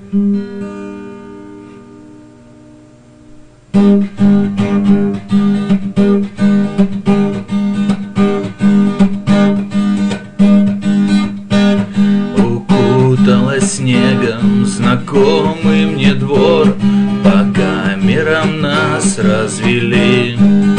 Укуталась снегом знакомый мне двор, по камерам нас развели.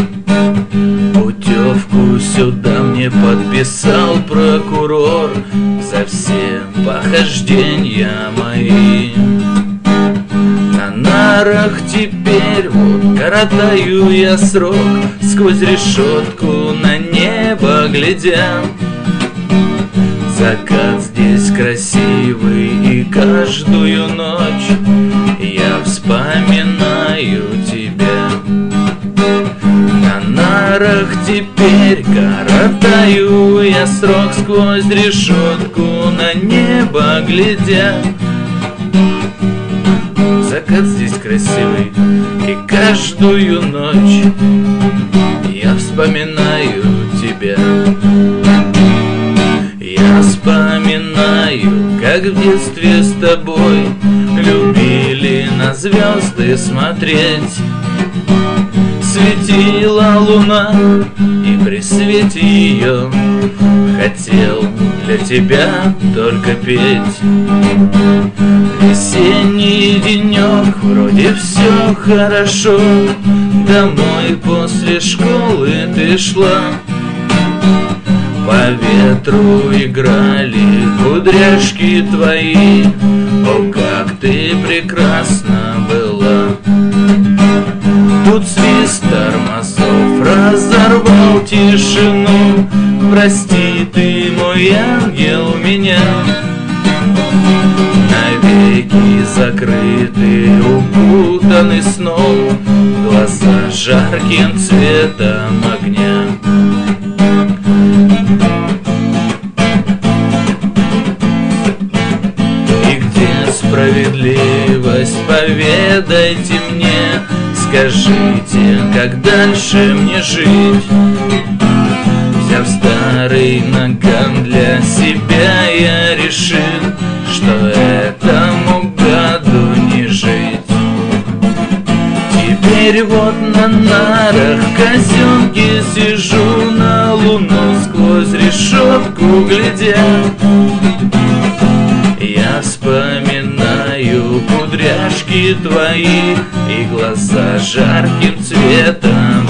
Путевку сюда мне подписал прокурор за все похождения мои. На нарах теперь вот коротаю я срок, сквозь решетку на небо глядя. Закат здесь красивый, и каждую ночь я вспоминаю тебя. На нарах теперь коротаю я срок, сквозь решетку на небо глядя. Закат здесь красивый, и каждую ночь я вспоминаю тебя. Я вспоминаю, как в детстве с тобой любили на звезды смотреть. Светила луна, и при свете ее хотел для тебя только петь. Весенний денек, вроде все хорошо, домой после школы ты шла. По ветру играли кудряшки твои, о, как ты прекрасна была. Тут свист тормозов разорвал тишину, прости ты, мой ангел, меня. Навеки закрыты, укутаны сном, глаза жарким цветом огня. И где справедливость, поведайте мне, скажите, как дальше мне жить? Взяв старый наган для себя, я решил, что этому году не жить. Теперь вот на нарах в казенке сижу, на луну сквозь решетку глядя. Я вспоминаю кудряшки твои и глаза жарким цветом